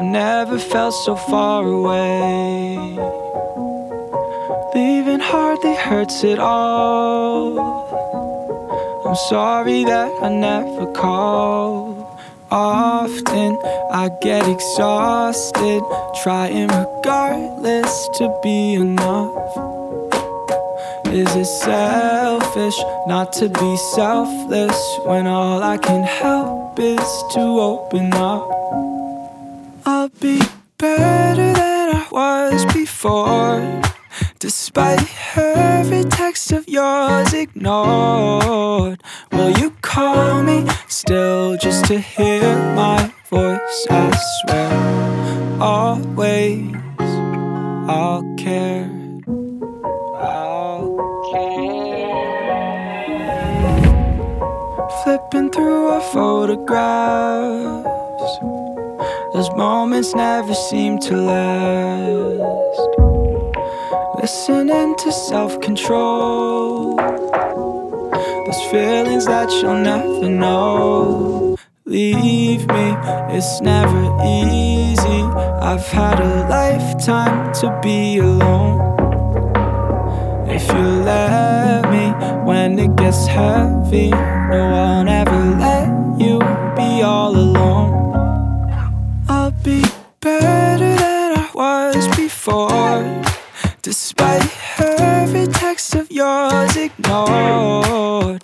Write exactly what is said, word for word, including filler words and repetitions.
never felt so far away. Leaving hardly hurts at all. I'm sorry that I never called. Often I get exhausted, trying regardless to be enough. Is it selfish not to be selfless when all I can help is to open up? I'll be better than I was before, despite every text of yours ignored. Will you call me still just to hear my voice? I swear, always I'll care. I'll care. Flipping through our photographs, those moments never seem to last. Listening to self-control, those feelings that you'll never know. Leave me, it's never easy. I've had a lifetime to be alone. If you let me when it gets heavy, no, I'll never let you be all alone. I'll be better than I was before, despite every text of yours ignored.